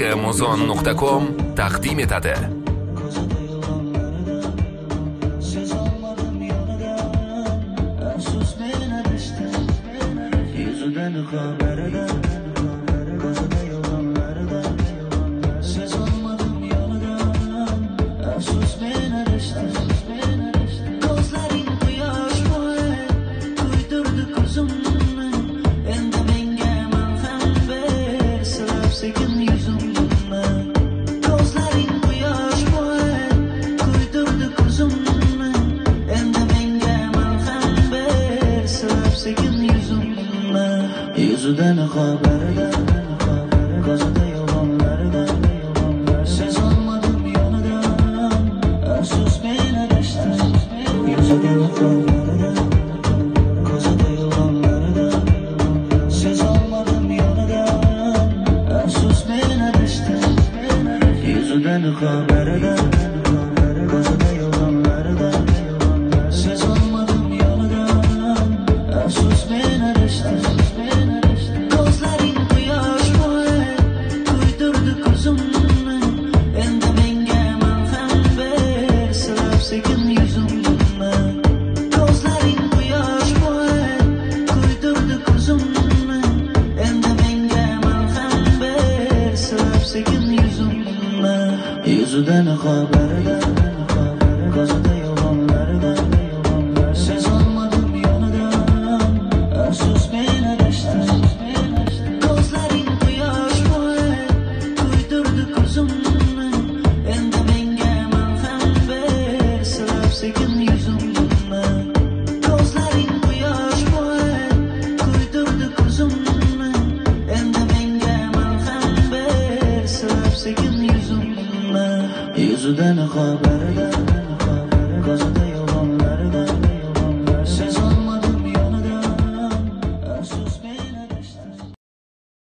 Muzon.com taqdim etadi. Yüzüden haberden, gözde yalanlardan, söz olmadım yanıdan, sus beni düştün. Yüzüden haberden, gözde yalanlardan, söz olmadım yanıdan, sus beni düştün. Yüzüden haberden, gözde yalanlardan, söz olmadım yanıdan, sus beni düştün. Yüzüden haberden, gözde yalanlardan, söz olmadım yanıdan, sus beni düştün. Gözlerin quyosh bo'lar, kuydirdi ko'zimni, endi menga malham ber, silab sekin yuzimni. Gözlerin quyosh bo'lar, kuydirdi ko'zimni, endi menga malham ber, silab sekin yuzimni. Yüzüden haberden, gözde